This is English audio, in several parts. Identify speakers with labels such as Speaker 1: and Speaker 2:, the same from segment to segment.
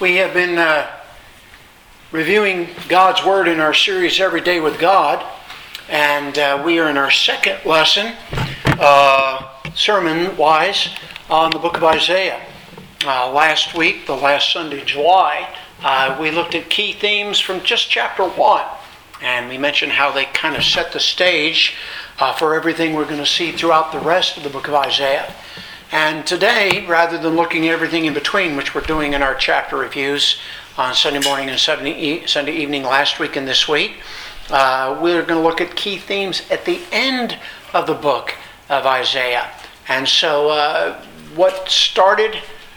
Speaker 1: We have been reviewing God's Word in our series Every Day with God, and we are in our second lesson, sermon-wise, on the book of Isaiah. Last week, the last Sunday in July, we looked at key themes from just chapter 1, and we mentioned how they kind of set the stage for everything we're going to see throughout the rest of the book of Isaiah. And today, rather than looking at everything in between, which we're doing in our chapter reviews on Sunday morning and Sunday evening last week and this week, we're going to look at key themes at the end of the book of Isaiah. And so what started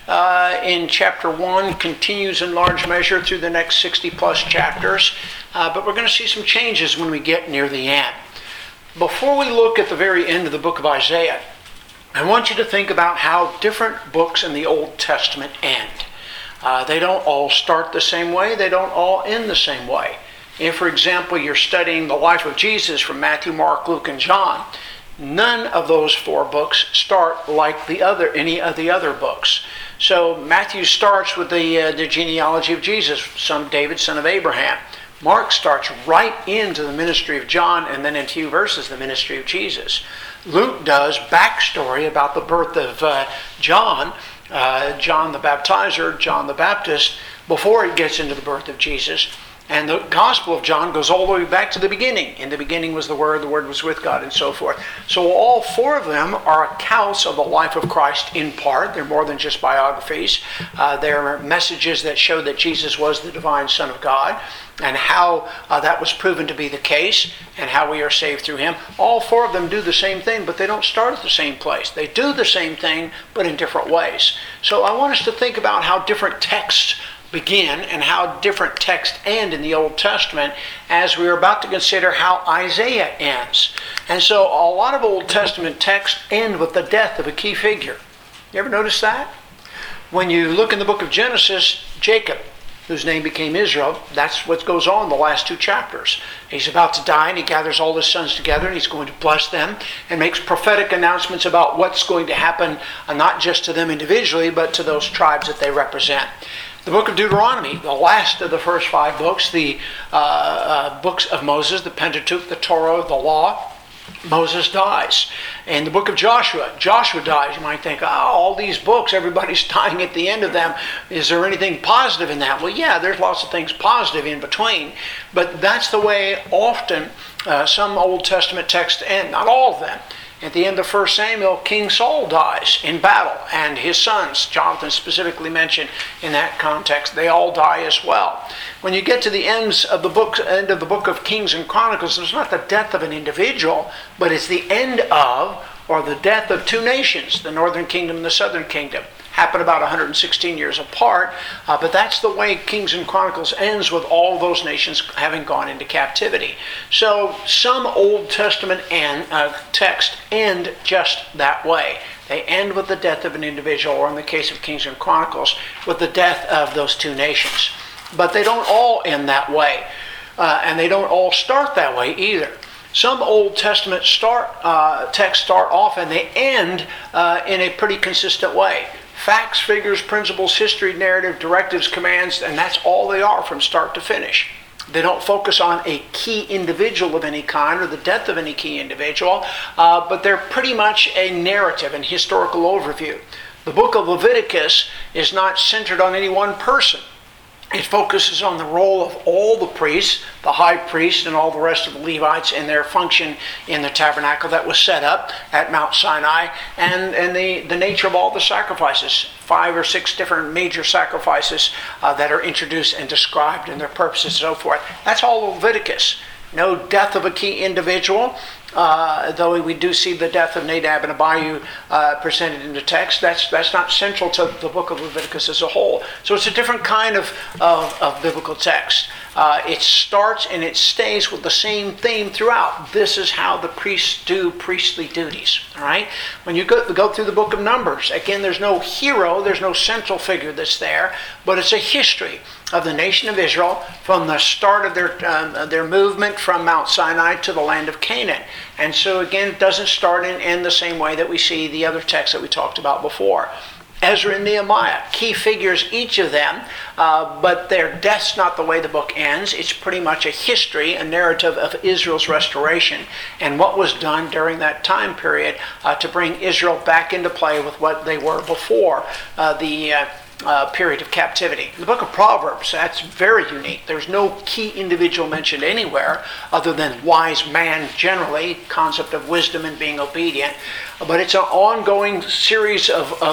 Speaker 1: in chapter 1 continues in large measure through the next 60 plus chapters, but we're going to see some changes when we get near the end. Before we look at the very end of the book of Isaiah, I want you to think about how different books in the Old Testament end. They don't all start the same way. They don't all end the same way. If, for example, you're studying the life of Jesus from Matthew, Mark, Luke, and John, none of those 4 books start like any of the other books. So Matthew starts with the genealogy of Jesus, son of David, son of Abraham. Mark starts right into the ministry of John, and then in a few verses, the ministry of Jesus. Luke does backstory about the birth of John the Baptizer, John the Baptist, before it gets into the birth of Jesus. And the Gospel of John goes all the way back to the beginning. In the beginning was the Word was with God, and so forth. So all 4 of them are accounts of the life of Christ in part. They're more than just biographies. They're messages that show that Jesus was the divine Son of God, and how that was proven to be the case, and how we are saved through Him. All 4 of them do the same thing, but they don't start at the same place. They do the same thing, but in different ways. So I want us to think about how different texts begin and how different texts end in the Old Testament as we're about to consider how Isaiah ends. And so a lot of Old Testament texts end with the death of a key figure. You ever notice that? When you look in the book of Genesis, Jacob, whose name became Israel, that's what goes on in the last 2 chapters. He's about to die, and he gathers all his sons together, and he's going to bless them and makes prophetic announcements about what's going to happen, not just to them individually, but to those tribes that they represent. The book of Deuteronomy, the last of the first 5 books, the books of Moses, the Pentateuch, the Torah, the law, Moses dies. In the book of Joshua dies. You might think, all these books, everybody's dying at the end of them. Is there anything positive in that? Well, yeah, there's lots of things positive in between. But that's the way often some Old Testament texts end. Not all of them. At the end of 1 Samuel, King Saul dies in battle, and his sons, Jonathan specifically mentioned in that context, they all die as well. When you get to the end of the book of Kings and Chronicles, there's not the death of an individual, but it's the end of, or the death of 2 nations, the northern kingdom and the southern kingdom. Happen about 116 years apart, but that's the way Kings and Chronicles ends, with all those nations having gone into captivity. So some Old Testament texts end just that way. They end with the death of an individual, or in the case of Kings and Chronicles, with the death of those 2 nations. But they don't all end that way, and they don't all start that way either. Some Old Testament texts start off and they end in a pretty consistent way. Facts, figures, principles, history, narrative, directives, commands, and that's all they are from start to finish. They don't focus on a key individual of any kind or the death of any key individual, but they're pretty much a narrative and historical overview. The book of Leviticus is not centered on any one person. It focuses on the role of all the priests, the high priest and all the rest of the Levites, and their function in the tabernacle that was set up at Mount Sinai, and the nature of all the sacrifices. 5 or 6 different major sacrifices that are introduced and described, and their purposes and so forth. That's all Leviticus. No death of a key individual, though we do see the death of Nadab and Abihu presented in the text. That's not central to the book of Leviticus as a whole. So it's a different kind of biblical text. It starts and it stays with the same theme throughout. This is how the priests do priestly duties. All right. When you go through the book of Numbers, again, there's no hero, there's no central figure that's there, but it's a history of the nation of Israel from the start of their movement from Mount Sinai to the land of Canaan. And so again, it doesn't start and end the same way that we see the other texts that we talked about before. Ezra and Nehemiah, key figures, each of them, but their death's not the way the book ends. It's pretty much a history, a narrative of Israel's restoration and what was done during that time period to bring Israel back into play with what they were before the period of captivity. The book of Proverbs, that's very unique. There's no key individual mentioned anywhere other than wise man generally, concept of wisdom and being obedient. But it's an ongoing series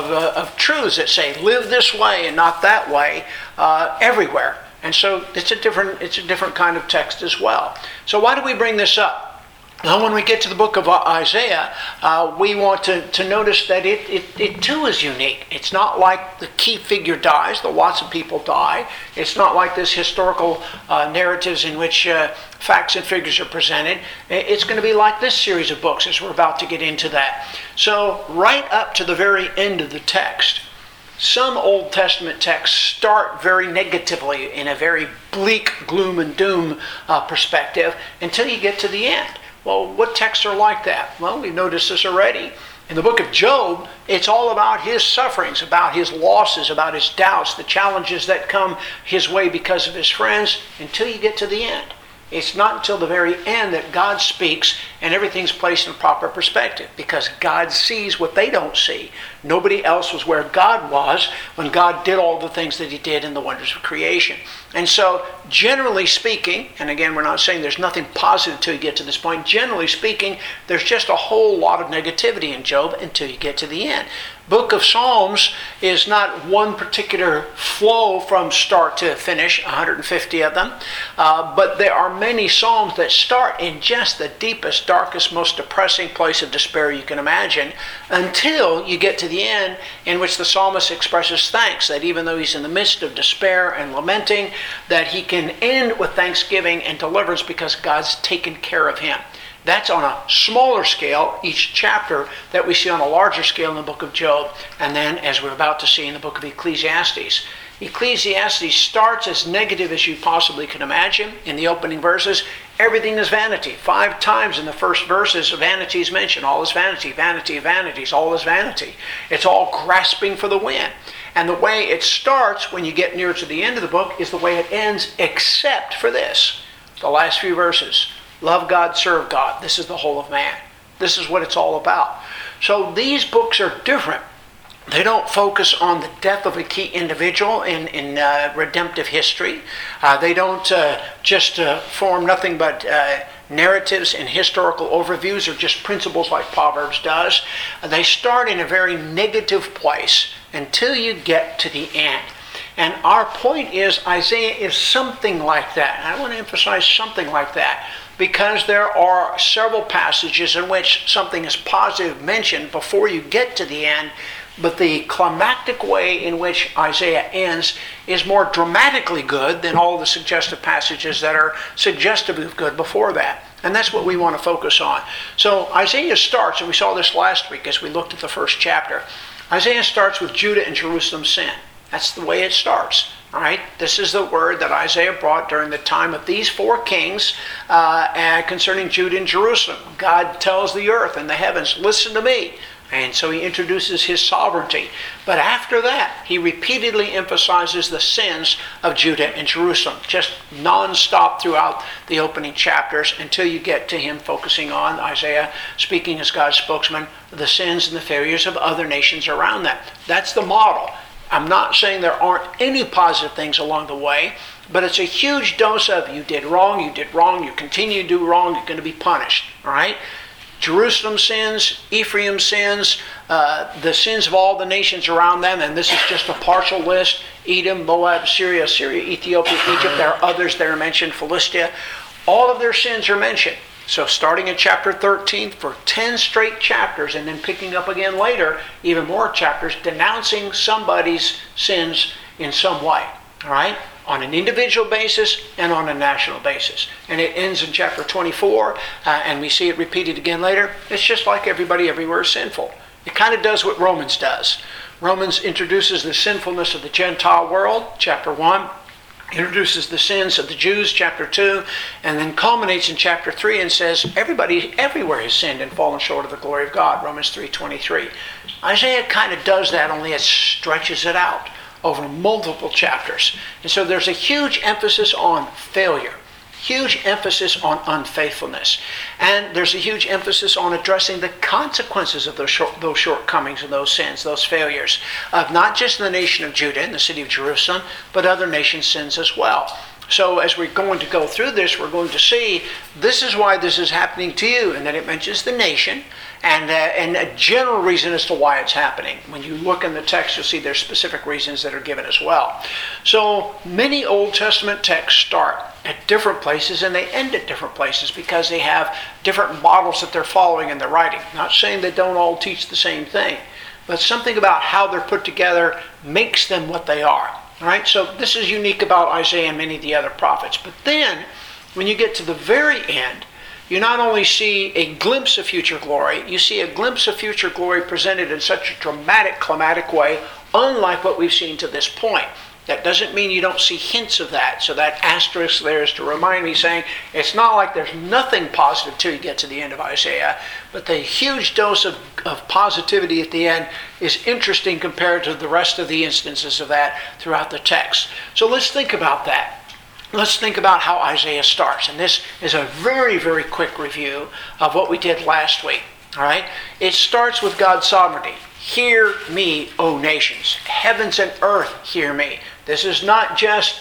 Speaker 1: of truths that say, live this way and not that way, everywhere. And so it's a different kind of text as well. So why do we bring this up? Now, when we get to the book of Isaiah, we want to notice that it too is unique. It's not like the key figure dies, though lots of people die. It's not like this historical narratives in which facts and figures are presented. It's going to be like this series of books as we're about to get into that. So right up to the very end of the text, some Old Testament texts start very negatively in a very bleak gloom and doom perspective until you get to the end. Well, what texts are like that? Well, we've noticed this already. In the book of Job, it's all about his sufferings, about his losses, about his doubts, the challenges that come his way because of his friends, until you get to the end. It's not until the very end that God speaks and everything's placed in proper perspective, because God sees what they don't see. Nobody else was where God was when God did all the things that he did in the wonders of creation. And so, generally speaking, and again, we're not saying there's nothing positive until you get to this point. Generally speaking, there's just a whole lot of negativity in Job until you get to the end. Book of Psalms is not one particular flow from start to finish, 150 of them, but there are many psalms that start in just the deepest, darkest, most depressing place of despair you can imagine, until you get to the end, in which the psalmist expresses thanks, that even though he's in the midst of despair and lamenting, that he can end with thanksgiving and deliverance because God's taken care of him. That's on a smaller scale, each chapter, that we see on a larger scale in the book of Job, and then, as we're about to see, in the book of Ecclesiastes. Ecclesiastes starts as negative as you possibly can imagine. In the opening verses, everything is vanity. 5 times in the first verses, vanity is mentioned. All is vanity, vanity of vanities, all is vanity. It's all grasping for the wind. And the way it starts when you get near to the end of the book is the way it ends, except for this. The last few verses. Love God, serve God. This is the whole of man. This is what it's all about. So these books are different. They don't focus on the death of a key individual in redemptive history. They don't just form nothing but narratives and historical overviews or just principles like Proverbs does. They start in a very negative place until you get to the end. And our point is Isaiah is something like that. And I want to emphasize something like that, because there are several passages in which something is positive mentioned before you get to the end, but the climactic way in which Isaiah ends is more dramatically good than all the suggestive passages that are suggestively good before that. And that's what we want to focus on. So Isaiah starts, and we saw this last week as we looked at the first chapter. Isaiah starts with Judah and Jerusalem's sin. That's the way it starts. All right, this is the word that Isaiah brought during the time of these 4 kings concerning Judah and Jerusalem. God tells the earth and the heavens, listen to me. And so he introduces his sovereignty. But after that, he repeatedly emphasizes the sins of Judah and Jerusalem, just non-stop throughout the opening chapters until you get to him focusing on, Isaiah speaking as God's spokesman, the sins and the failures of other nations around them. That's the model. I'm not saying there aren't any positive things along the way, but it's a huge dose of you did wrong, you continue to do wrong, you're going to be punished. All right? Jerusalem sins, Ephraim sins, the sins of all the nations around them, and this is just a partial list. Edom, Moab, Syria, Ethiopia, Egypt. There are others that are mentioned, Philistia. All of their sins are mentioned. So starting in chapter 13 for 10 straight chapters, and then picking up again later, even more chapters, denouncing somebody's sins in some way. All right? On an individual basis and on a national basis. And it ends in chapter 24, and we see it repeated again later. It's just like everybody everywhere is sinful. It kind of does what Romans does. Romans introduces the sinfulness of the Gentile world, chapter 1. introduces the sins of the Jews, chapter 2, and then culminates in chapter 3 and says, everybody everywhere has sinned and fallen short of the glory of God, Romans 3:23. Isaiah kind of does that, only it stretches it out over multiple chapters. And so there's a huge emphasis on failure, huge emphasis on unfaithfulness, and there's a huge emphasis on addressing the consequences of those shortcomings and those sins, those failures, of not just the nation of Judah and the city of Jerusalem, but other nations' sins as well. So as we're going to go through this, we're going to see this is why this is happening to you, and then it mentions the nation and a general reason as to why it's happening. When you look in the text, you'll see there's specific reasons that are given as well. So many Old Testament texts start at different places and they end at different places because they have different models that they're following in their writing. Not saying they don't all teach the same thing, but something about how they're put together makes them what they are. All right, so this is unique about Isaiah and many of the other prophets. But then, when you get to the very end, you not only see a glimpse of future glory, you see a glimpse of future glory presented in such a dramatic, climatic way, unlike what we've seen to this point. That doesn't mean you don't see hints of that. So that asterisk there is to remind me, saying it's not like there's nothing positive till you get to the end of Isaiah, but the huge dose of positivity at the end is interesting compared to the rest of the instances of that throughout the text. So let's think about that. Let's think about how Isaiah starts. And this is a very, very quick review of what we did last week. All right? It starts with God's sovereignty. Hear me, O nations. Heavens and earth, hear me. This is not just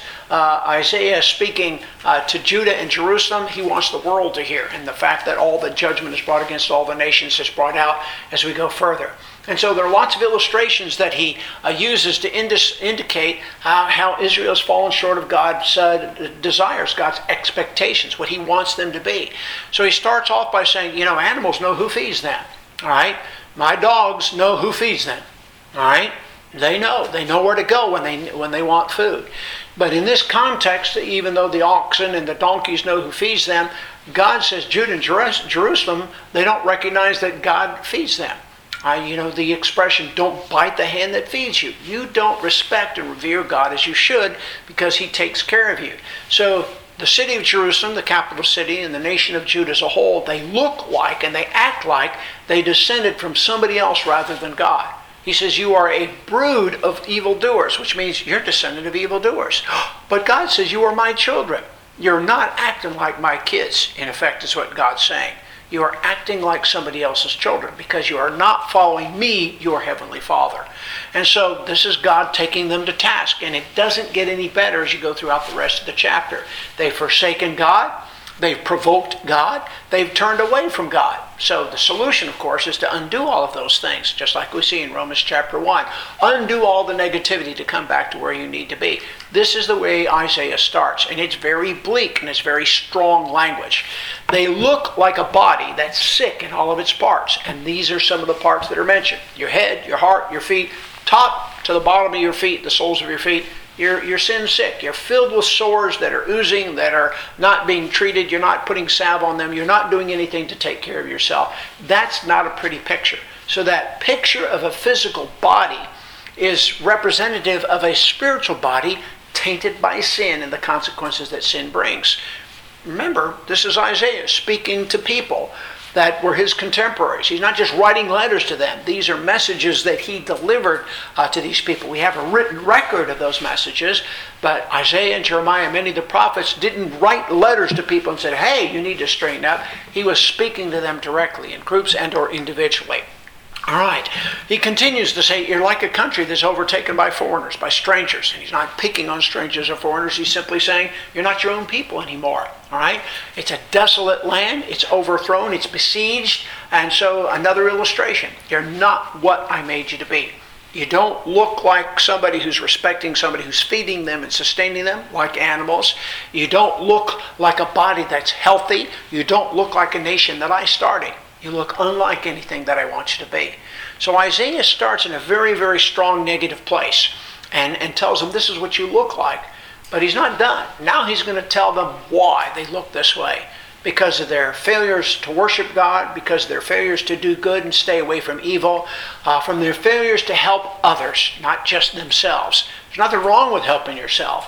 Speaker 1: Isaiah speaking to Judah and Jerusalem. He wants the world to hear. And the fact that all the judgment is brought against all the nations is brought out as we go further. And so there are lots of illustrations that he uses to indicate how Israel has fallen short of God's desires, God's expectations, what he wants them to be. So he starts off by saying, animals know who feeds them. All right? My dogs know who feeds them. All right? They know where to go when they want food. But in this context, even though the oxen and the donkeys know who feeds them, God says Judah and Jerusalem, they don't recognize that God feeds them. The expression, don't bite the hand that feeds you. You don't respect and revere God as you should because he takes care of you. So the city of Jerusalem, the capital city, and the nation of Judah as a whole, they look like and they act like they descended from somebody else rather than God. He says, you are a brood of evildoers, which means you're descendant of evildoers. But God says, you are my children. You're not acting like my kids, in effect, is what God's saying. You are acting like somebody else's children because you are not following me, your heavenly Father. And so this is God taking them to task. And it doesn't get any better as you go throughout the rest of the chapter. They've forsaken God. They've provoked God. They've turned away from God. So the solution, of course, is to undo all of those things, just like we see in Romans chapter 1. Undo all the negativity to come back to where you need to be. This is the way Isaiah starts, and it's very bleak and it's very strong language. They look like a body that's sick in all of its parts, and these are some of the parts that are mentioned. Your head, your heart, your feet, top to the bottom of your feet, the soles of your feet. You're sin sick. You're filled with sores that are oozing, that are not being treated. You're not putting salve on them. You're not doing anything to take care of yourself. That's not a pretty picture. So that picture of a physical body is representative of a spiritual body tainted by sin and the consequences that sin brings. Remember, this is Isaiah speaking to people that were his contemporaries. He's not just writing letters to them. These are messages that he delivered to these people. We have a written record of those messages, but Isaiah and Jeremiah, many of the prophets, didn't write letters to people and said, hey, you need to straighten up. He was speaking to them directly in groups and or individually. All right. He continues to say, you're like a country that's overtaken by foreigners, by strangers. And he's not picking on strangers or foreigners. He's simply saying, you're not your own people anymore. All right. It's a desolate land. It's overthrown. It's besieged. And so another illustration. You're not what I made you to be. You don't look like somebody who's respecting somebody who's feeding them and sustaining them like animals. You don't look like a body that's healthy. You don't look like a nation that I started. You look unlike anything that I want you to be. So Isaiah starts in a very, very strong negative place and tells them this is what you look like. But he's not done. Now he's going to tell them why they look this way. Because of their failures to worship God, because of their failures to do good and stay away from evil, from their failures to help others, not just themselves. There's nothing wrong with helping yourself.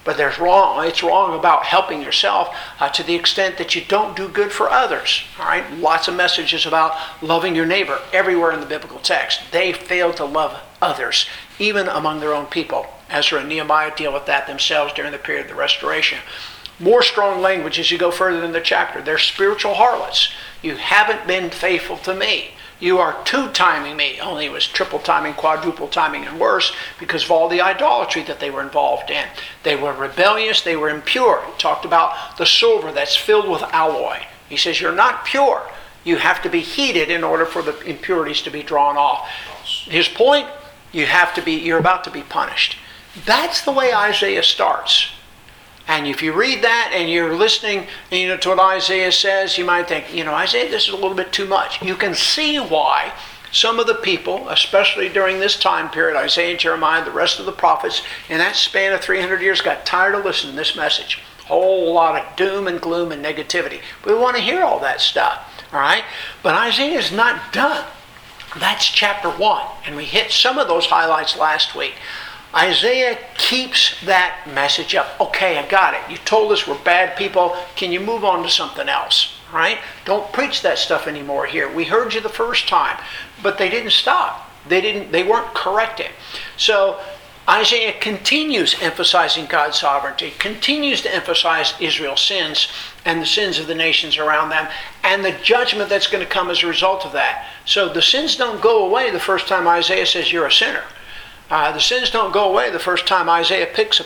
Speaker 1: but it's wrong about helping yourself to the extent that you don't do good for others. All right, lots of messages about loving your neighbor everywhere in the biblical text. They failed to love others, even among their own people. Ezra and Nehemiah deal with that themselves during the period of the restoration. More strong language as you go further in the chapter. They're spiritual harlots. You haven't been faithful to me. You are two-timing me. Only it was triple timing, quadruple timing, and worse because of all the idolatry that they were involved in. They were rebellious. They were impure. He talked about the silver that's filled with alloy. He says, you're not pure. You have to be heated in order for the impurities to be drawn off. His point, you're about to be punished. That's the way Isaiah starts. And if you read that and you're listening to what Isaiah says, you might think, Isaiah, this is a little bit too much. You can see why some of the people, especially during this time period, Isaiah, Jeremiah, the rest of the prophets, in that span of 300 years, got tired of listening to this message. A whole lot of doom and gloom and negativity. We want to hear all that stuff, all right? But Isaiah is not done. That's chapter 1, and we hit some of those highlights last week. Isaiah keeps that message up. Okay, I got it. You told us we're bad people. Can you move on to something else? Right? Don't preach that stuff anymore here. We heard you the first time, but they didn't stop. They weren't corrected. So Isaiah continues emphasizing God's sovereignty, continues to emphasize Israel's sins and the sins of the nations around them, and the judgment that's going to come as a result of that. So the sins don't go away the first time Isaiah says you're a sinner. The sins don't go away the first time Isaiah depicts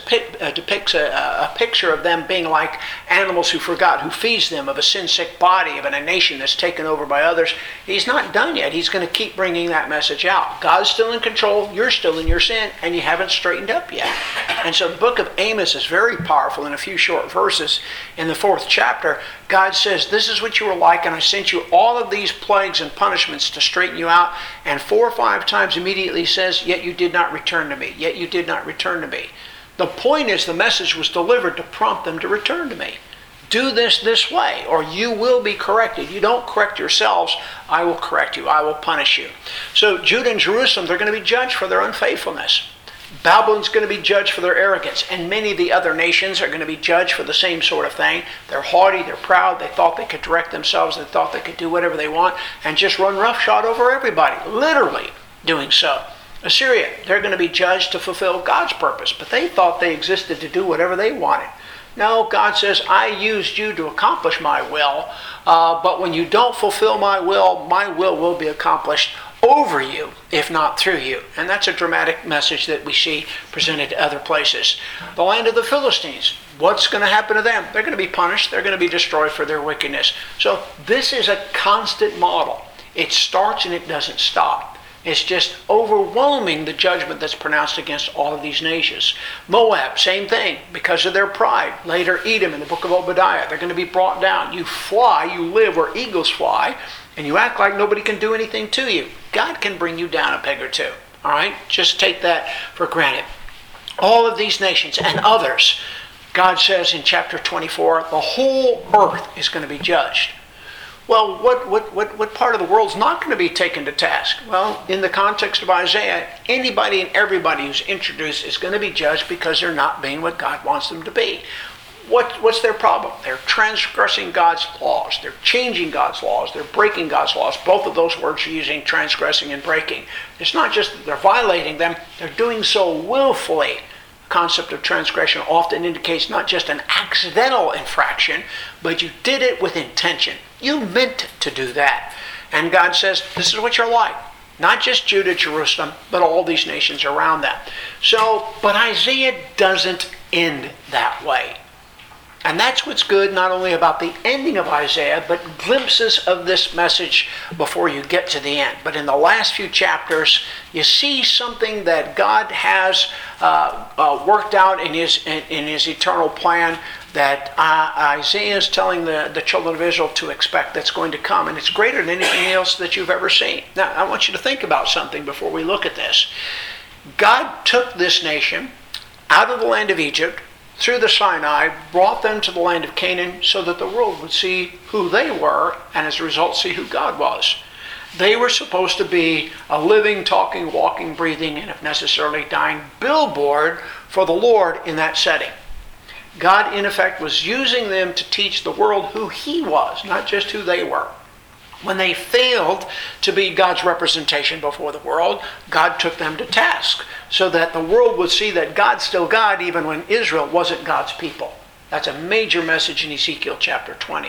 Speaker 1: a picture of them being like animals who forgot who feeds them, of a sin-sick body, of a nation that's taken over by others. He's not done yet. He's going to keep bringing that message out. God's still in control. You're still in your sin, and you haven't straightened up yet. And so the book of Amos is very powerful in a few short verses. In the 4th chapter, God says, this is what you were like, and I sent you all of these plagues and punishments to straighten you out. And 4 or 5 times immediately says, yet you did not return to me. Yet you did not return to me. The point is the message was delivered to prompt them to return to me. Do this way, or you will be corrected. You don't correct yourselves, I will correct you. I will punish you. So Judah and Jerusalem, they're going to be judged for their unfaithfulness. Babylon's going to be judged for their arrogance, and many of the other nations are going to be judged for the same sort of thing. They're haughty, they're proud, they thought they could direct themselves, they thought they could do whatever they want, and just run roughshod over everybody, literally doing so. Assyria, they're going to be judged to fulfill God's purpose, but they thought they existed to do whatever they wanted. No, God says, I used you to accomplish my will, but when you don't fulfill my will be accomplished over you, if not through you. And that's a dramatic message that we see presented to other places. The land of the Philistines, what's going to happen to them? They're going to be punished. They're going to be destroyed for their wickedness. So this is a constant model. It starts and it doesn't stop. It's just overwhelming the judgment that's pronounced against all of these nations. Moab, same thing, because of their pride. Later, Edom in the book of Obadiah, they're going to be brought down. You fly, you live where eagles fly, and you act like nobody can do anything to you. God can bring you down a peg or two. All right? Just take that for granted. All of these nations and others, God says in chapter 24, the whole earth is going to be judged. Well, what part of the world's not going to be taken to task? Well, in the context of Isaiah, anybody and everybody who's introduced is going to be judged because they're not being what God wants them to be. What's their problem? They're transgressing God's laws. They're changing God's laws. They're breaking God's laws. Both of those words are using transgressing and breaking. It's not just that they're violating them, they're doing so willfully. The concept of transgression often indicates not just an accidental infraction, but you did it with intention. You meant to do that. And God says, this is what you're like. Not just Judah, Jerusalem, but all these nations around them. But Isaiah doesn't end that way. And that's what's good not only about the ending of Isaiah, but glimpses of this message before you get to the end. But in the last few chapters, you see something that God has worked out in his eternal plan that Isaiah is telling the children of Israel to expect that's going to come. And it's greater than anything else that you've ever seen. Now, I want you to think about something before we look at this. God took this nation out of the land of Egypt, through the Sinai, brought them to the land of Canaan so that the world would see who they were and as a result see who God was. They were supposed to be a living, talking, walking, breathing, and if necessarily dying billboard for the Lord in that setting. God, in effect, was using them to teach the world who he was, not just who they were. When they failed to be God's representation before the world, God took them to task so that the world would see that God's still God even when Israel wasn't God's people. That's a major message in Ezekiel chapter 20.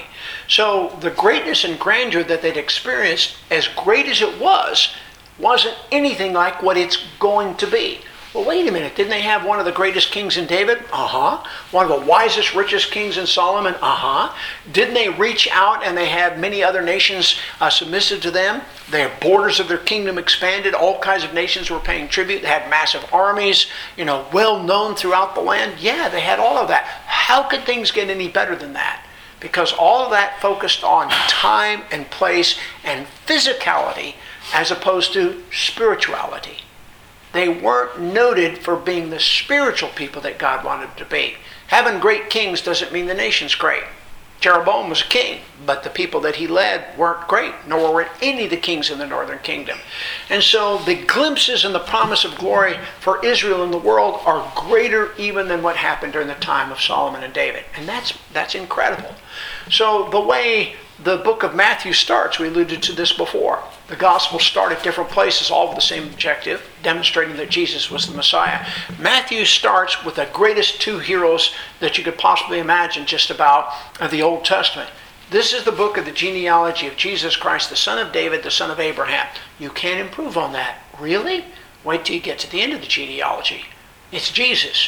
Speaker 1: So the greatness and grandeur that they'd experienced, as great as it was, wasn't anything like what it's going to be. Well, wait a minute. Didn't they have one of the greatest kings in David? One of the wisest, richest kings in Solomon? Didn't they reach out and they had many other nations submissive to them? Their borders of their kingdom expanded. All kinds of nations were paying tribute. They had massive armies, well known throughout the land. Yeah, they had all of that. How could things get any better than that? Because all of that focused on time and place and physicality as opposed to spirituality. They weren't noted for being the spiritual people that God wanted them to be. Having great kings doesn't mean the nation's great. Jeroboam was a king, but the people that he led weren't great, nor were any of the kings in the northern kingdom. And so the glimpses and the promise of glory for Israel and the world are greater even than what happened during the time of Solomon and David. And that's incredible. So the way the book of Matthew starts, we alluded to this before. The Gospels start at different places, all with the same objective, demonstrating that Jesus was the Messiah. Matthew starts with the greatest two heroes that you could possibly imagine just about of the Old Testament. This is the book of the genealogy of Jesus Christ, the son of David, the son of Abraham. You can't improve on that. Really? Wait till you get to the end of the genealogy. It's Jesus.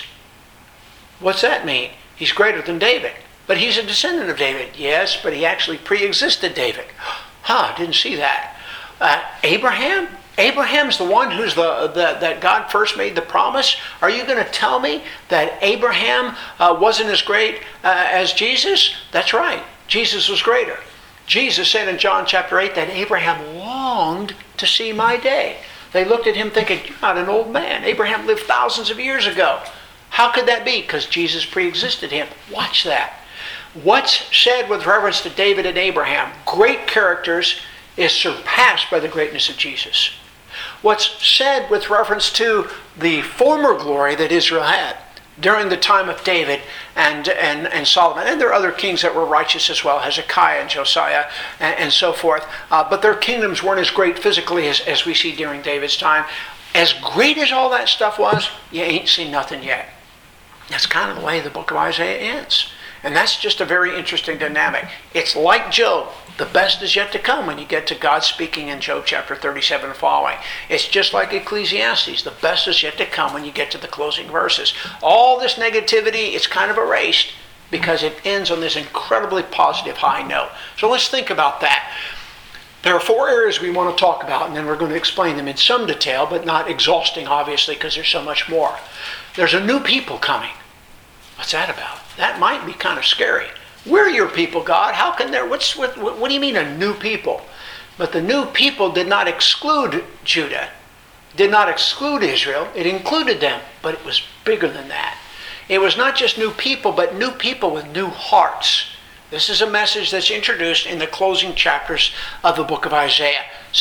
Speaker 1: What's that mean? He's greater than David. But he's a descendant of David. Yes, but he actually pre-existed David. Didn't see that. Abraham? Abraham's the one who's that God first made the promise. Are you going to tell me that Abraham wasn't as great as Jesus? That's right. Jesus was greater. Jesus said in John chapter 8 that Abraham longed to see my day. They looked at him thinking, you're not an old man. Abraham lived thousands of years ago. How could that be? Because Jesus pre-existed him. Watch that. What's said with reference to David and Abraham, great characters, is surpassed by the greatness of Jesus. What's said with reference to the former glory that Israel had during the time of David and Solomon, and there are other kings that were righteous as well, Hezekiah and Josiah and so forth, but their kingdoms weren't as great physically as we see during David's time. As great as all that stuff was, you ain't seen nothing yet. That's kind of the way the book of Isaiah ends. And that's just a very interesting dynamic. It's like Job. The best is yet to come when you get to God speaking in Job chapter 37 and following. It's just like Ecclesiastes. The best is yet to come when you get to the closing verses. All this negativity is kind of erased because it ends on this incredibly positive high note. So let's think about that. There are four areas we want to talk about, and then we're going to explain them in some detail, but not exhausting, obviously, because there's so much more. There's a new people coming. What's that about? That might be kind of scary. We're your people, God. How can there, what do you mean a new people? But the new people did not exclude Judah, did not exclude Israel. It included them, but it was bigger than that. It was not just new people, but new people with new hearts. This is a message that's introduced in the closing chapters of the book of Isaiah.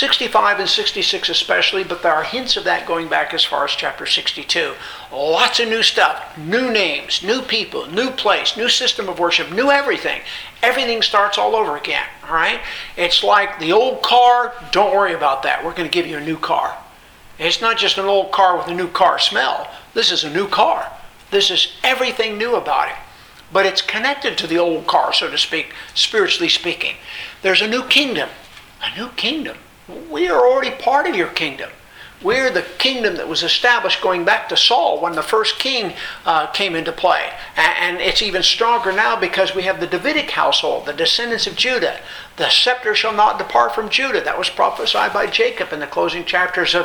Speaker 1: 65 and 66 especially, but there are hints of that going back as far as chapter 62. Lots of new stuff, new names, new people, new place, new system of worship, new everything. Everything starts all over again, all right? It's like the old car, don't worry about that. We're going to give you a new car. It's not just an old car with a new car smell. This is a new car. This is everything new about it. But it's connected to the old car, so to speak, spiritually speaking. There's a new kingdom. A new kingdom. We are already part of your kingdom. We're the kingdom that was established going back to Saul when the first king came into play. And it's even stronger now because we have the Davidic household, the descendants of Judah. The scepter shall not depart from Judah. That was prophesied by Jacob in the closing chapters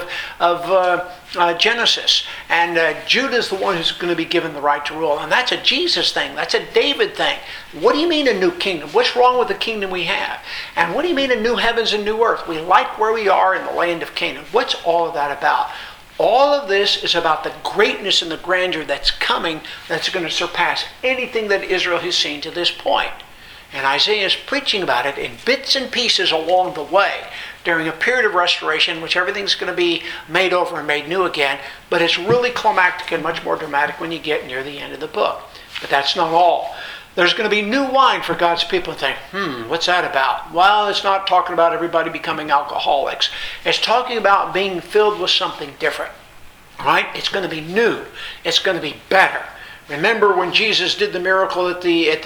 Speaker 1: of Genesis. And Judah is the one who's going to be given the right to rule. And that's a Jesus thing. That's a David thing. What do you mean a new kingdom? What's wrong with the kingdom we have? And what do you mean a new heavens and new earth? We like where we are in the land of Canaan. What's all of that about? All of this is about the greatness and the grandeur that's coming, that's going to surpass anything that Israel has seen to this point. And Isaiah is preaching about it in bits and pieces along the way during a period of restoration in which everything's going to be made over and made new again, but it's really climactic and much more dramatic when you get near the end of the book. But that's not all. There's going to be new wine for God's people and think, what's that about? Well, it's not talking about everybody becoming alcoholics. It's talking about being filled with something different. Right? It's going to be new. It's going to be better. Remember when Jesus did the miracle at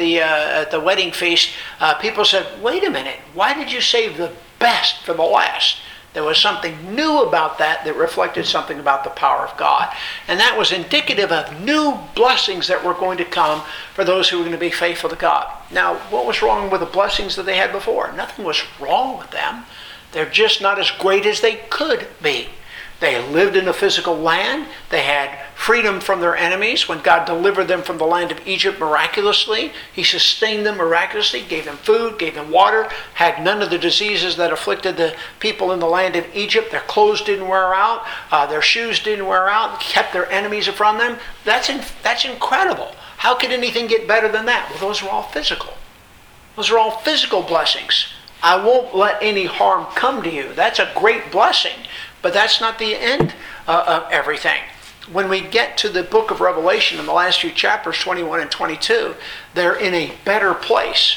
Speaker 1: the wedding feast, people said, wait a minute, why did you save the best for the last? There was something new about that reflected something about the power of God. And that was indicative of new blessings that were going to come for those who were going to be faithful to God. Now, what was wrong with the blessings that they had before? Nothing was wrong with them. They're just not as great as they could be. They lived in a physical land. They had freedom from their enemies. When God delivered them from the land of Egypt miraculously, He sustained them miraculously, gave them food, gave them water, had none of the diseases that afflicted the people in the land of Egypt. Their clothes didn't wear out. Their shoes didn't wear out. Kept their enemies from them. That's incredible. How could anything get better than that? Well, those are all physical. Those are all physical blessings. I won't let any harm come to you. That's a great blessing. But that's not the end of everything. When we get to the book of Revelation in the last few chapters, 21 and 22, they're in a better place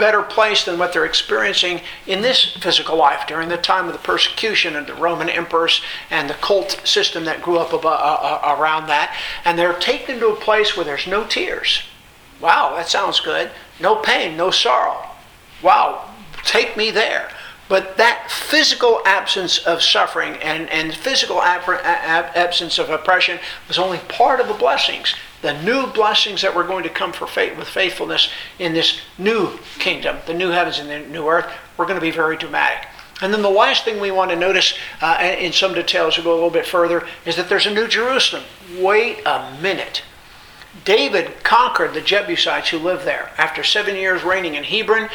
Speaker 1: than what they're experiencing in this physical life during the time of the persecution of the Roman emperors and the cult system that grew up around that. And they're taken to a place where there's no tears. Wow, that sounds good. No pain, no sorrow. Wow, take me there. But that physical absence of suffering and physical absence of oppression was only part of the blessings. The new blessings that were going to come with faithfulness in this new kingdom, the new heavens and the new earth, were going to be very dramatic. And then the last thing we want to notice in some details, we go a little bit further, is that there's a new Jerusalem. Wait a minute. David conquered the Jebusites who lived there. After 7 years reigning in Hebron,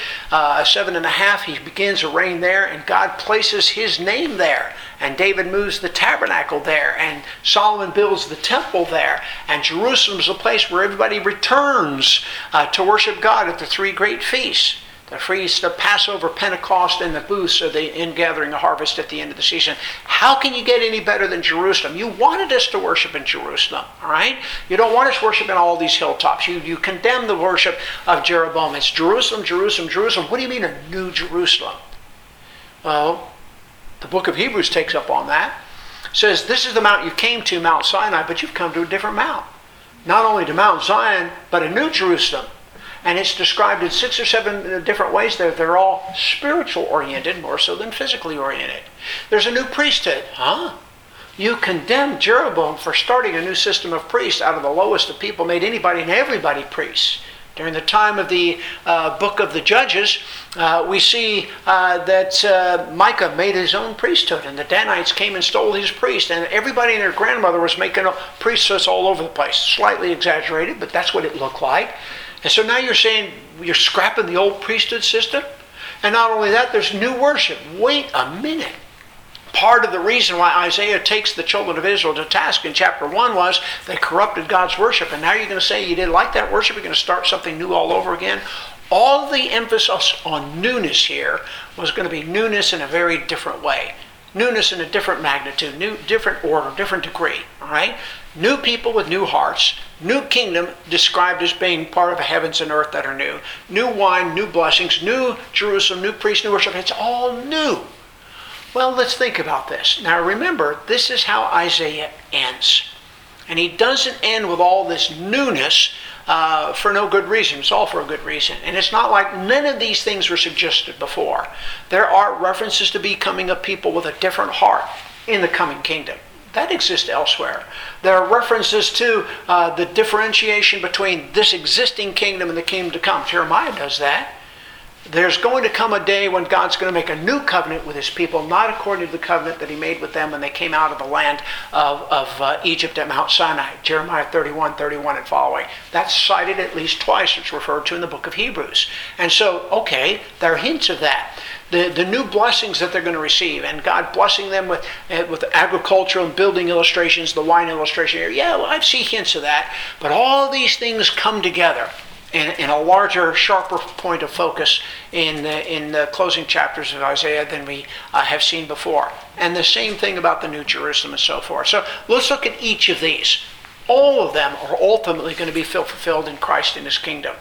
Speaker 1: 7.5, he begins to reign there, and God places his name there. And David moves the tabernacle there, and Solomon builds the temple there. And Jerusalem is a place where everybody returns to worship God at the three great feasts. The feast of Passover, Pentecost, and the booths of the ingathering the harvest at the end of the season. How can you get any better than Jerusalem? You wanted us to worship in Jerusalem, all right? You don't want us worshiping all these hilltops. You condemn the worship of Jeroboam. It's Jerusalem, Jerusalem, Jerusalem. What do you mean a new Jerusalem? Well, the book of Hebrews takes up on that. It says, this is the mount you came to, Mount Sinai, but you've come to a different mount. Not only to Mount Zion, but a new Jerusalem. And it's described in 6 or 7 different ways. They're all spiritual oriented, more so than physically oriented. There's a new priesthood. You condemned Jeroboam for starting a new system of priests out of the lowest of people, made anybody and everybody priests. During the time of the book of the Judges, we see that Micah made his own priesthood, and the Danites came and stole his priest, and everybody and their grandmother was making priesthoods all over the place. Slightly exaggerated, but that's what it looked like. And so now you're saying you're scrapping the old priesthood system? And not only that, there's new worship. Wait a minute. Part of the reason why Isaiah takes the children of Israel to task in chapter 1 was they corrupted God's worship. And now you're going to say you didn't like that worship, you're going to start something new all over again? All the emphasis on newness here was going to be newness in a very different way. Newness in a different magnitude, different order, different degree. All right? New people with new hearts, new kingdom described as being part of a heavens and earth that are new. New wine, new blessings, new Jerusalem, new priests, new worship. It's all new. Well, let's think about this. Now remember, this is how Isaiah ends. And he doesn't end with all this newness for no good reason. It's all for a good reason. And it's not like none of these things were suggested before. There are references to becoming a people with a different heart in the coming kingdom. That exists elsewhere. There are references to the differentiation between this existing kingdom and the kingdom to come. Jeremiah does that. There's going to come a day when God's going to make a new covenant with his people, not according to the covenant that he made with them when they came out of the land of Egypt at Mount Sinai. Jeremiah 31 and following. That's cited at least twice. It's referred to in the book of Hebrews. And so, okay, there are hints of that. The new blessings that they're going to receive, and God blessing them with agricultural and building illustrations, the wine illustration here. Yeah, well, I see hints of that. But all these things come together in a larger, sharper point of focus in the closing chapters of Isaiah than we have seen before. And the same thing about the New Jerusalem and so forth. So let's look at each of these. all of them are ultimately going to be fulfilled in Christ and his kingdom.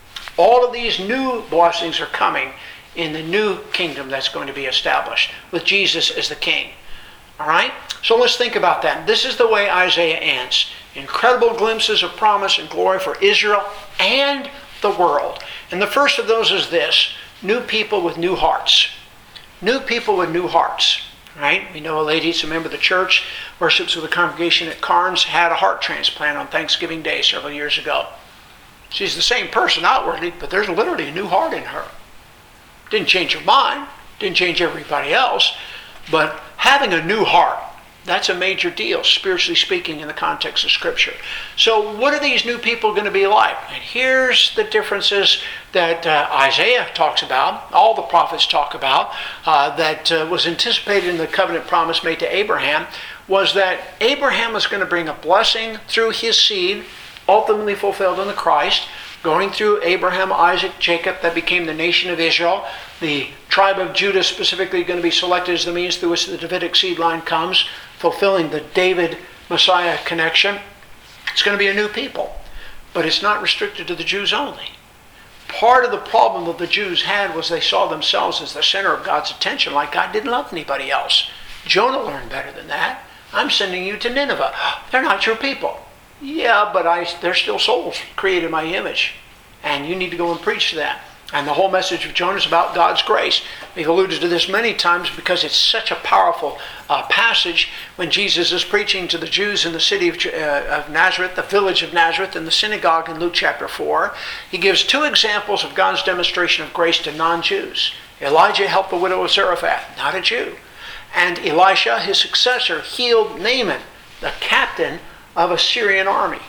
Speaker 1: All of these new blessings are coming in the new kingdom that's going to be established with Jesus as the king. All right? So let's think about that. This is the way Isaiah ends. Incredible glimpses of promise and glory for Israel and the world. And the first of those is this: new people with new hearts. New people with new hearts. Right? We know a lady who's a member of the church, worships with the congregation at Carnes, had a heart transplant on Thanksgiving Day several years ago. She's the same person outwardly, but there's literally a new heart in her. Didn't change her mind, didn't change everybody else, but having a new heart, that's a major deal, spiritually speaking, in the context of Scripture. So what are these new people going to be like? And here's the differences that Isaiah talks about, all the prophets talk about, that was anticipated in the covenant promise made to Abraham, was that Abraham was going to bring a blessing through his seed, ultimately fulfilled in the Christ, going through Abraham, Isaac, Jacob, that became the nation of Israel. The tribe of Judah specifically going to be selected as the means through which the Davidic seed line comes, fulfilling the David Messiah connection. It's going to be a new people, but it's not restricted to the Jews only. Part of the problem that the Jews had was they saw themselves as the center of God's attention, like God didn't love anybody else. Jonah learned better than that. I'm sending you to Nineveh. They're not your people. Yeah, but they're still souls created in my image, and you need to go and preach to them. And the whole message of Jonah is about God's grace. We've alluded to this many times because it's such a powerful passage when Jesus is preaching to the Jews in the city of Nazareth, the village of Nazareth, in the synagogue in Luke chapter 4. He gives two examples of God's demonstration of grace to non-Jews. Elijah helped the widow of Zarephath, not a Jew. And Elisha, his successor, healed Naaman, the captain of a Syrian army,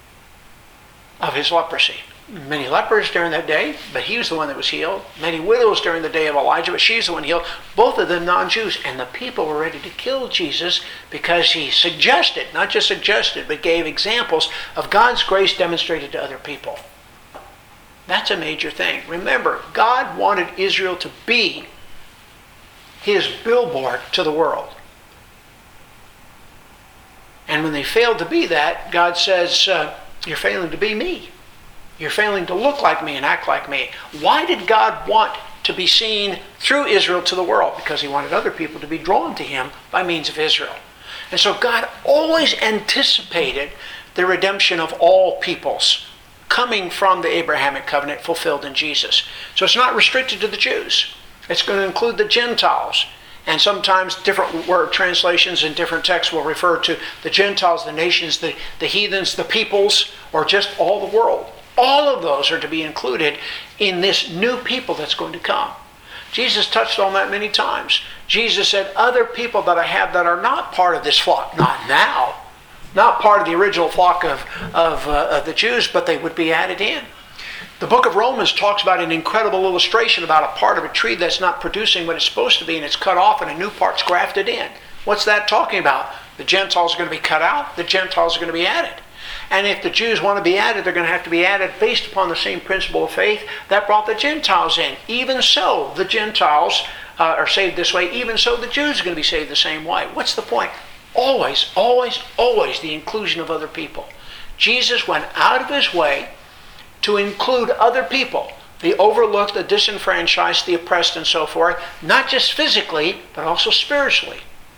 Speaker 1: of his leprosy. Many lepers during that day, but he was the one that was healed. Many widows during the day of Elijah, but she's the one healed. Both of them non-Jews. And the people were ready to kill Jesus because he suggested, not just suggested, but gave examples of God's grace demonstrated to other people. That's a major thing. Remember, God wanted Israel to be his billboard to the world. And when they failed to be that, God says, you're failing to be me. You're failing to look like me and act like me. Why did God want to be seen through Israel to the world? Because he wanted other people to be drawn to him by means of Israel. And so God always anticipated the redemption of all peoples coming from the Abrahamic covenant fulfilled in Jesus. So it's not restricted to the Jews. It's going to include the Gentiles. And sometimes different word translations in different texts will refer to the Gentiles, the nations, the heathens, the peoples, or just all the world. All of those are to be included in this new people that's going to come. Jesus touched on that many times. Jesus said, other people that I have that are not part of this flock, not now, not part of the original flock of the Jews, but they would be added in. The book of Romans talks about an incredible illustration about a part of a tree that's not producing what it's supposed to be, and it's cut off and a new part's grafted in. What's that talking about? The Gentiles are going to be cut out, the Gentiles are going to be added. And if the Jews want to be added, they're going to have to be added based upon the same principle of faith that brought the Gentiles in. Even so, the Gentiles are saved this way. Even so, the Jews are going to be saved the same way. What's the point? Always, always, always the inclusion of other people. Jesus went out of his way to include other people, the overlooked, the disenfranchised, the oppressed, and so forth, not just physically, but also spiritually,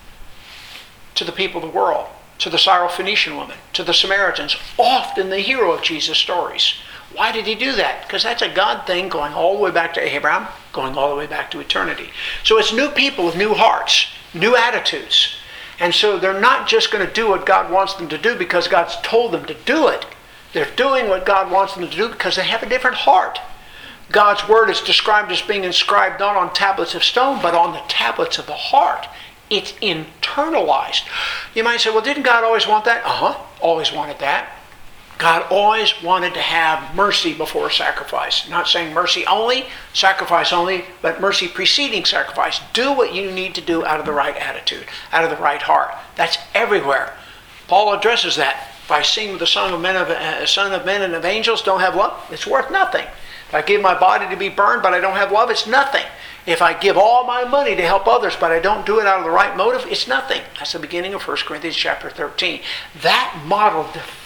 Speaker 1: to the people of the world, to the Syrophoenician woman, to the Samaritans, often the hero of Jesus' stories. Why did he do that? Because that's a God thing going all the way back to Abraham, going all the way back to eternity. So it's new people with new hearts, new attitudes. And so they're not just going to do what God wants them to do because God's told them to do it. They're doing what God wants them to do because they have a different heart. God's word is described as being inscribed not on tablets of stone, but on the tablets of the heart. It's internalized. You might say, well, didn't God always want that? Always wanted that. God always wanted to have mercy before sacrifice. Not saying mercy only, sacrifice only, but mercy preceding sacrifice. Do what you need to do out of the right attitude, out of the right heart. That's everywhere. Paul addresses that. If I sing with the Son of Men and of angels, don't have love, it's worth nothing. If I give my body to be burned, but I don't have love, it's nothing. If I give all my money to help others, but I don't do it out of the right motive, it's nothing. That's the beginning of 1 Corinthians chapter 13. That model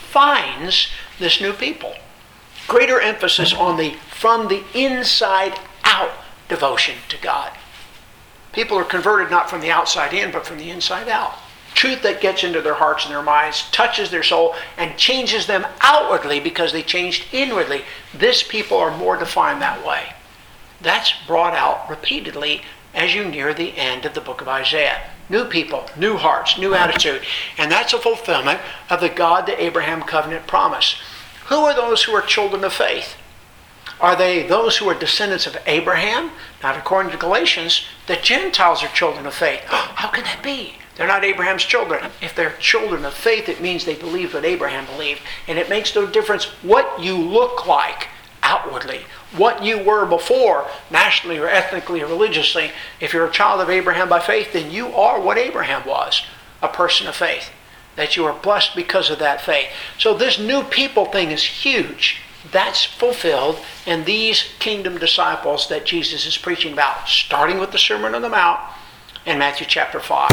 Speaker 1: defines this new people. Greater emphasis on the from the inside out devotion to God. People are converted not from the outside in, but from the inside out. Truth that gets into their hearts and their minds, touches their soul, and changes them outwardly because they changed inwardly. This people are more defined that way. That's brought out repeatedly as you near the end of the book of Isaiah. New people, new hearts, new attitude. And that's a fulfillment of the God to Abraham covenant promise. Who are those who are children of faith? Are they those who are descendants of Abraham? Not according to Galatians. The Gentiles are children of faith. How can that be? They're not Abraham's children. If they're children of faith, it means they believe what Abraham believed. And it makes no difference what you look like outwardly, what you were before, nationally or ethnically or religiously. If you're a child of Abraham by faith, then you are what Abraham was, a person of faith. That you are blessed because of that faith. So this new people thing is huge. That's fulfilled in these kingdom disciples that Jesus is preaching about, starting with the Sermon on the Mount in Matthew chapter 5.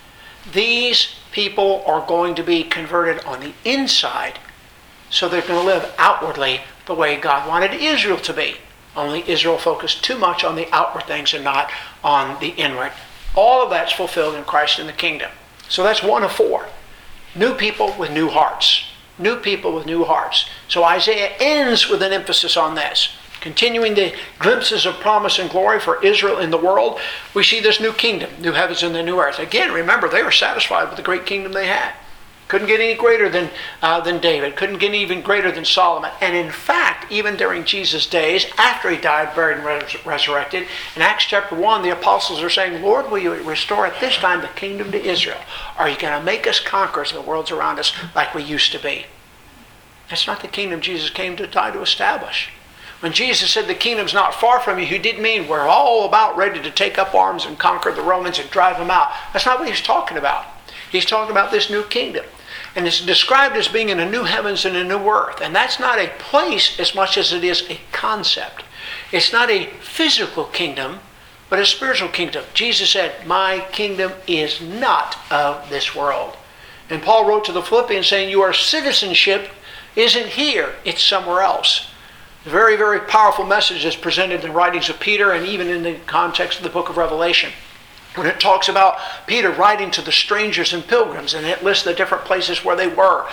Speaker 1: These people are going to be converted on the inside, so they're going to live outwardly the way God wanted Israel to be. Only Israel focused too much on the outward things and not on the inward. All of that's fulfilled in Christ in the kingdom. So that's one of four. New people with new hearts. New people with new hearts. So Isaiah ends with an emphasis on this. Continuing the glimpses of promise and glory for Israel in the world, we see this new kingdom, new heavens and the new earth. Again, remember, they were satisfied with the great kingdom they had. Couldn't get any greater than David. Couldn't get even greater than Solomon. And in fact, even during Jesus' days, after he died, buried, and resurrected, in Acts chapter 1, the apostles are saying, Lord, will you restore at this time the kingdom to Israel? Are you going to make us conquerors of the worlds around us like we used to be? That's not the kingdom Jesus came to die to establish. When Jesus said the kingdom's not far from you, he didn't mean we're all about ready to take up arms and conquer the Romans and drive them out. That's not what he's talking about. He's talking about this new kingdom. And it's described as being in a new heavens and a new earth. And that's not a place as much as it is a concept. It's not a physical kingdom, but a spiritual kingdom. Jesus said, my kingdom is not of this world. And Paul wrote to the Philippians saying, your citizenship isn't here, it's somewhere else. A very, very powerful message is presented in the writings of Peter and even in the context of the book of Revelation. When it talks about Peter writing to the strangers and pilgrims, and it lists the different places where they were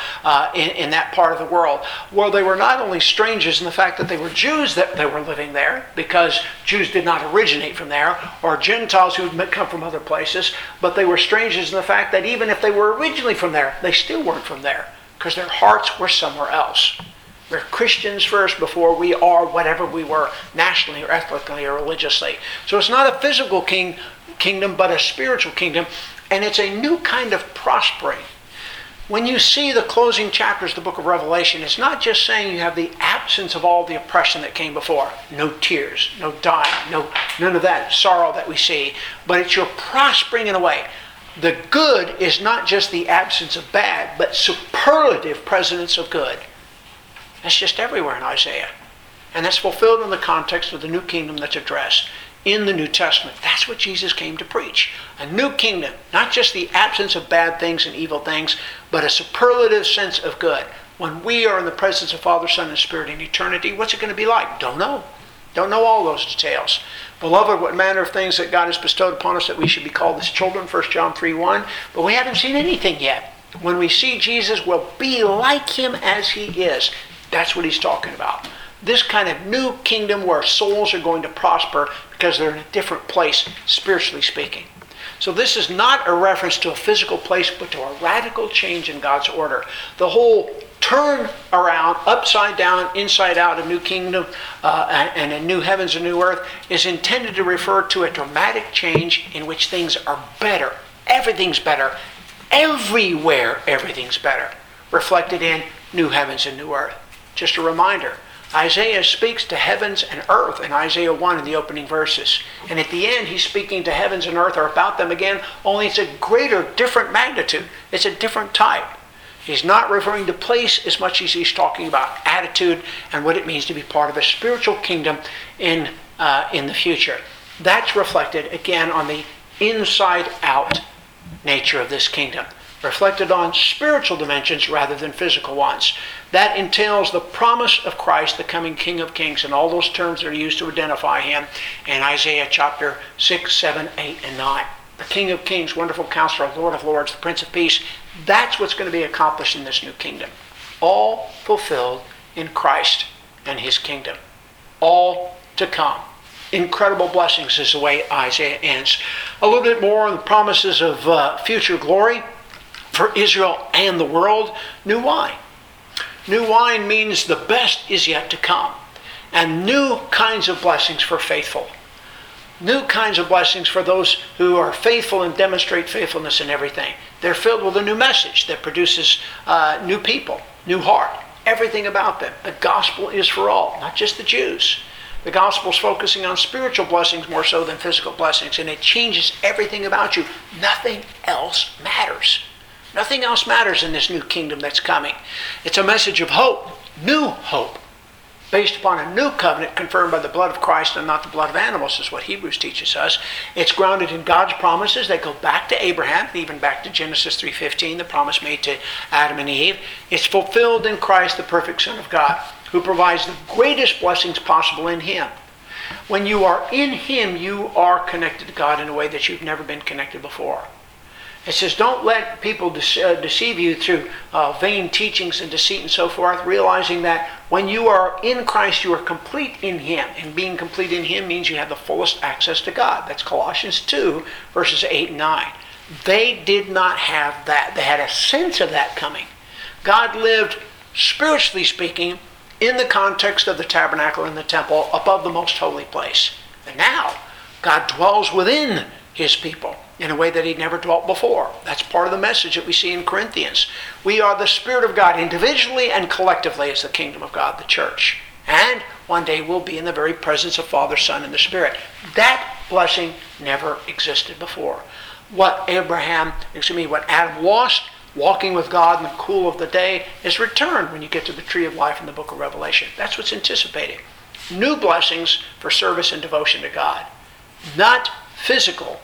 Speaker 1: in that part of the world. Well, they were not only strangers in the fact that they were Jews that they were living there, because Jews did not originate from there, or Gentiles who had come from other places, but they were strangers in the fact that even if they were originally from there, they still weren't from there, because their hearts were somewhere else. We're Christians first before we are whatever we were nationally or ethnically or religiously. So it's not a physical kingdom, but a spiritual kingdom, and it's a new kind of prospering. When you see the closing chapters of the book of Revelation, it's not just saying you have the absence of all the oppression that came before. No tears, no dying, none of that sorrow that we see, but it's your prospering in a way. The good is not just the absence of bad, but superlative presence of good. That's just everywhere in Isaiah. And that's fulfilled in the context of the new kingdom that's addressed in the New Testament. That's what Jesus came to preach. A new kingdom, not just the absence of bad things and evil things, but a superlative sense of good. When we are in the presence of Father, Son, and Spirit in eternity, what's it going to be like? Don't know. Don't know all those details. Beloved, what manner of things that God has bestowed upon us that we should be called His children, 1 John 3:1. But we haven't seen anything yet. When we see Jesus, we'll be like Him as He is. That's what He's talking about. This kind of new kingdom where souls are going to prosper because they're in a different place, spiritually speaking. So this is not a reference to a physical place, but to a radical change in God's order. The whole turn around, upside down, inside out, a new kingdom and a new heavens and new earth is intended to refer to a dramatic change in which things are better. Everything's better. Everywhere, everything's better. Reflected in new heavens and new earth. Just a reminder, Isaiah speaks to heavens and earth in Isaiah 1 in the opening verses. And at the end, he's speaking to heavens and earth or about them again, only it's a greater, different magnitude. It's a different type. He's not referring to place as much as he's talking about attitude and what it means to be part of a spiritual kingdom in the future. That's reflected, again, on the inside-out nature of this kingdom. reflected on spiritual dimensions rather than physical ones. That entails the promise of Christ, the coming King of Kings, and all those terms that are used to identify him in Isaiah chapter 6, 7, 8, and 9. The King of Kings, Wonderful Counselor, Lord of Lords, the Prince of Peace. That's what's going to be accomplished in this new kingdom. All fulfilled in Christ and his kingdom. All to come. Incredible blessings is the way Isaiah ends. A little bit more on the promises of future glory for Israel and the world. New wine. New wine means the best is yet to come. And new kinds of blessings for faithful. New kinds of blessings for those who are faithful and demonstrate faithfulness in everything. They're filled with a new message that produces new people, new heart, everything about them. The gospel is for all, not just the Jews. The gospel is focusing on spiritual blessings more so than physical blessings, and it changes everything about you. Nothing else matters. Nothing else matters in this new kingdom that's coming. It's a message of hope, new hope, based upon a new covenant confirmed by the blood of Christ and not the blood of animals, is what Hebrews teaches us. It's grounded in God's promises that go back to Abraham, even back to Genesis 3:15, the promise made to Adam and Eve. It's fulfilled in Christ, the perfect Son of God, who provides the greatest blessings possible in him. When you are in him, you are connected to God in a way that you've never been connected before. It says, don't let people deceive you through vain teachings and deceit and so forth, realizing that when you are in Christ, you are complete in him. And being complete in him means you have the fullest access to God. That's Colossians 2, verses 8 and 9. They did not have that. They had a sense of that coming. God lived, spiritually speaking, in the context of the tabernacle and the temple above the most holy place. And now, God dwells within his people in a way that he'd never dwelt before. That's part of the message that we see in Corinthians. We are the Spirit of God individually and collectively as the kingdom of God, the church. And one day we'll be in the very presence of Father, Son, and the Spirit. That blessing never existed before. What Adam lost, walking with God in the cool of the day, is returned when you get to the tree of life in the book of Revelation. That's what's anticipated. New blessings for service and devotion to God. Not physical,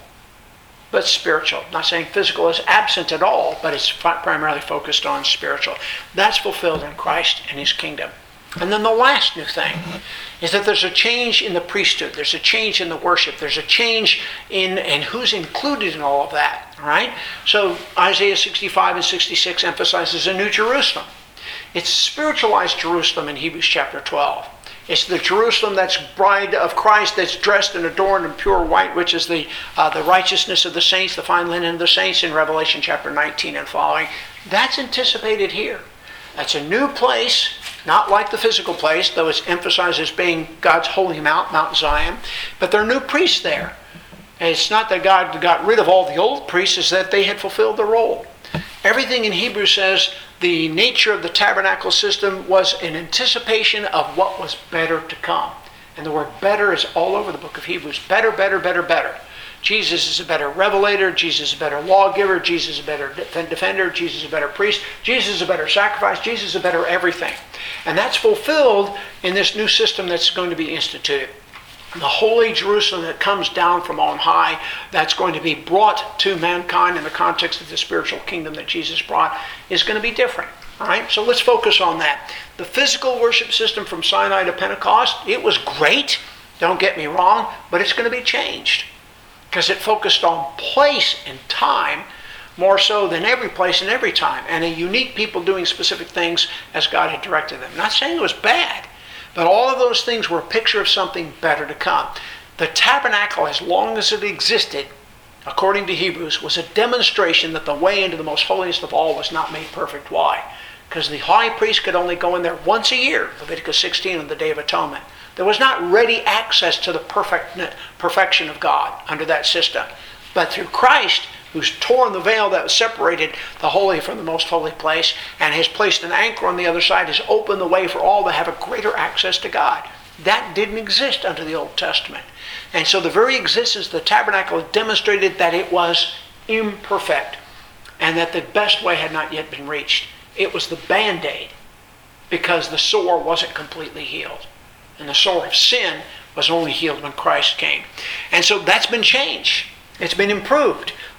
Speaker 1: but spiritual. I'm not saying physical is absent at all, but it's primarily focused on spiritual. That's fulfilled in Christ and his kingdom. And then the last new thing is that there's a change in the priesthood. There's a change in the worship. There's a change in who's included in all of that. All right? So Isaiah 65 and 66 emphasizes a new Jerusalem. It's spiritualized Jerusalem in Hebrews chapter 12. It's the Jerusalem that's bride of Christ, that's dressed and adorned in pure white, which is the righteousness of the saints, the fine linen of the saints in Revelation chapter 19 and following. That's anticipated here. That's a new place, not like the physical place, though it's emphasized as being God's holy mount, Mount Zion. But there are new priests there. And it's not that God got rid of all the old priests, it's that they had fulfilled the role. Everything in Hebrews says the nature of the tabernacle system was an anticipation of what was better to come. And the word better is all over the book of Hebrews. Better, better, better, better. Jesus is a better revelator. Jesus is a better lawgiver. Jesus is a better defender. Jesus is a better priest. Jesus is a better sacrifice. Jesus is a better everything. And that's fulfilled in this new system that's going to be instituted. The holy Jerusalem that comes down from on high, that's going to be brought to mankind in the context of the spiritual kingdom that Jesus brought, is going to be different. All right, so let's focus on that. The physical worship system from Sinai to Pentecost, it was great, don't get me wrong, but it's going to be changed because it focused on place and time more so than every place and every time, and a unique people doing specific things as God had directed them. I'm not saying it was bad, but all of those things were a picture of something better to come. The tabernacle, as long as it existed, according to Hebrews, was a demonstration that the way into the most holiest of all was not made perfect. Why? Because the high priest could only go in there once a year, Leviticus 16 on the Day of Atonement. There was not ready access to the perfection of God under that system. But through Christ, who's torn the veil that separated the holy from the most holy place and has placed an anchor on the other side, has opened the way for all to have a greater access to God. That didn't exist under the Old Testament. And so the very existence of the tabernacle demonstrated that it was imperfect and that the best way had not yet been reached. It was the Band-Aid because the sore wasn't completely healed. And the sore of sin was only healed when Christ came. And so that's been changed. It's been improved.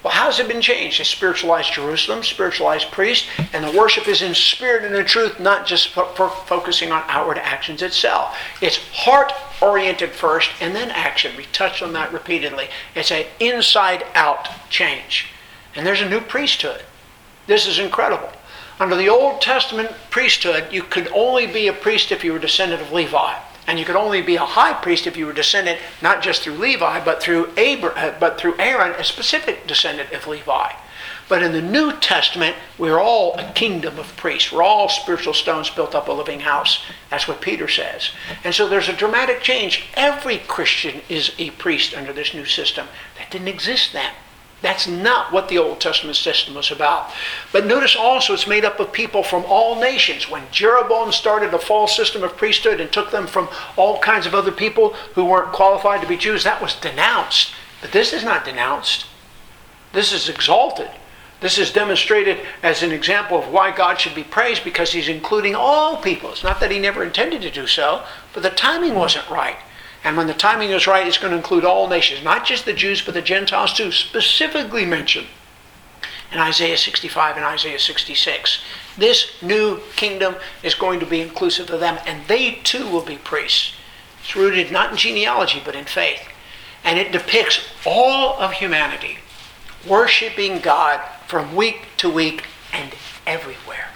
Speaker 1: Well, how's it been changed? They spiritualized Jerusalem, spiritualized priests, and the worship is in spirit and in truth, not just focusing on outward actions itself. It's heart-oriented first and then action. We touched on that repeatedly. It's an inside-out change. And there's a new priesthood. This is incredible. Under the Old Testament priesthood, you could only be a priest if you were a descendant of Levi. And you could only be a high priest if you were descendant not just through Levi, but through Aaron, a specific descendant of Levi. But in the New Testament, we're all a kingdom of priests. We're all spiritual stones built up a living house. That's what Peter says. And so there's a dramatic change. Every Christian is a priest under this new system. That didn't exist then. That's not what the Old Testament system was about. But notice also it's made up of people from all nations. When Jeroboam started a false system of priesthood and took them from all kinds of other people who weren't qualified to be Jews, that was denounced. But this is not denounced. This is exalted. This is demonstrated as an example of why God should be praised, because he's including all people. It's not that he never intended to do so, but the timing wasn't right. And when the timing is right, it's going to include all nations, not just the Jews, but the Gentiles too, specifically mentioned in Isaiah 65 and Isaiah 66. This new kingdom is going to be inclusive of them, and they too will be priests. It's rooted not in genealogy, but in faith. And it depicts all of humanity worshiping God from week to week and everywhere.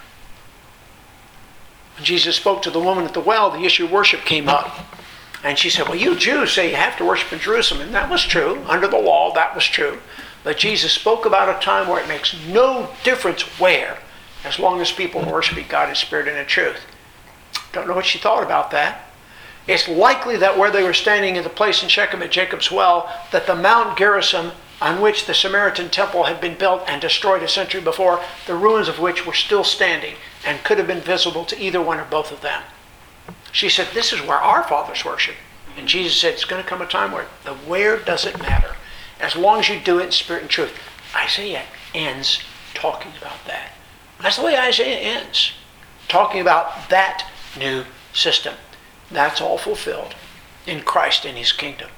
Speaker 1: When Jesus spoke to the woman at the well, the issue of worship came up. And she said, well, you Jews say you have to worship in Jerusalem. And that was true. Under the law, that was true. But Jesus spoke about a time where it makes no difference where, as long as people are worshiping God in spirit and in truth. Don't know what she thought about that. It's likely that where they were standing in the place in Shechem at Jacob's well, that the Mount Gerizim, on which the Samaritan temple had been built and destroyed a century before, the ruins of which were still standing and could have been visible to either one or both of them. She said, this is where our fathers worship. And Jesus said, it's going to come a time where the where doesn't matter, as long as you do it in spirit and truth. Isaiah ends talking about that. That's the way Isaiah ends, talking about that new system. That's all fulfilled in Christ and his kingdom.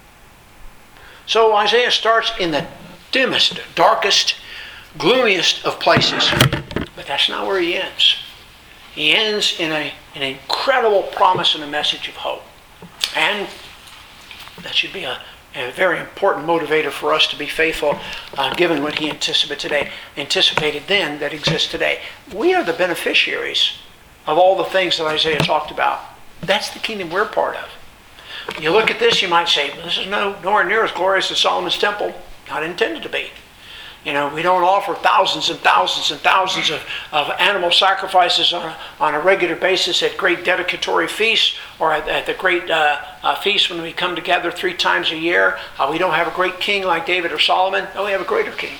Speaker 1: So Isaiah starts in the dimmest, darkest, gloomiest of places. But that's not where he ends. He ends in an incredible promise and a message of hope. And that should be a very important motivator for us to be faithful, given what he anticipated then that exists today. We are the beneficiaries of all the things that Isaiah talked about. That's the kingdom we're part of. You look at this, you might say, well, this is nowhere near as glorious as Solomon's temple. Not intended to be. You know, we don't offer thousands and thousands and thousands of animal sacrifices on a regular basis at great dedicatory feasts or at the great feast when we come together 3 times a year. We don't have a great king like David or Solomon. No, we have a greater king.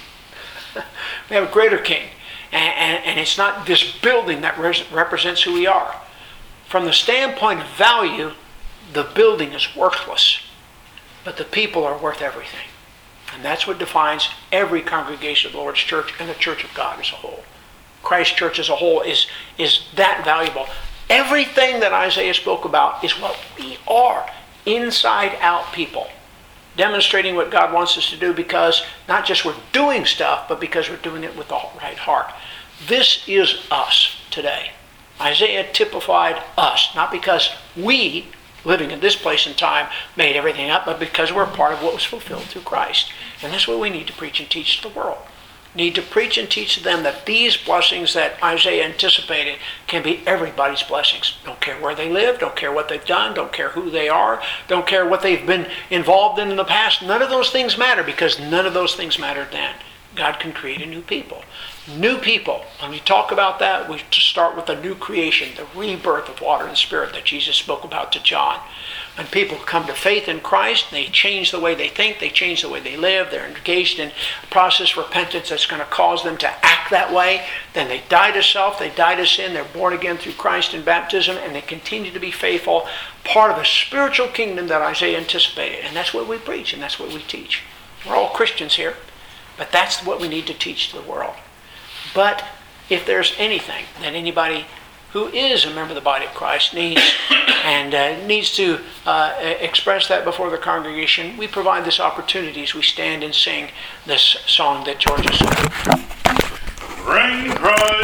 Speaker 1: We have a greater king. And it's not this building that represents who we are. From the standpoint of value, the building is worthless, but the people are worth everything. And that's what defines every congregation of the Lord's church and the church of God as a whole. Christ's church as a whole is that valuable. Everything that Isaiah spoke about is what we are, inside out people, demonstrating what God wants us to do, because not just we're doing stuff, but because we're doing it with the right heart. This is us today. Isaiah typified us, not because we, living in this place and time, made everything up, but because we're part of what was fulfilled through Christ. And that's what we need to preach and teach to the world. Need to preach and teach to them that these blessings that Isaiah anticipated can be everybody's blessings. Don't care where they live, don't care what they've done, don't care who they are, don't care what they've been involved in the past. None of those things matter, because none of those things mattered then. God can create a new people. New people. When we talk about that, we start with the new creation, the rebirth of water and spirit that Jesus spoke about to John. When people come to faith in Christ, they change the way they think, they change the way they live, they're engaged in a process of repentance that's going to cause them to act that way. Then they die to self, they die to sin, they're born again through Christ in baptism, and they continue to be faithful, part of a spiritual kingdom that Isaiah anticipated. And that's what we preach, and that's what we teach. We're all Christians here, but that's what we need to teach to the world. But if there's anything that anybody who is a member of the body of Christ needs to express that before the congregation, we provide this opportunity as we stand and sing this song that George has sung.
Speaker 2: Bring Christ.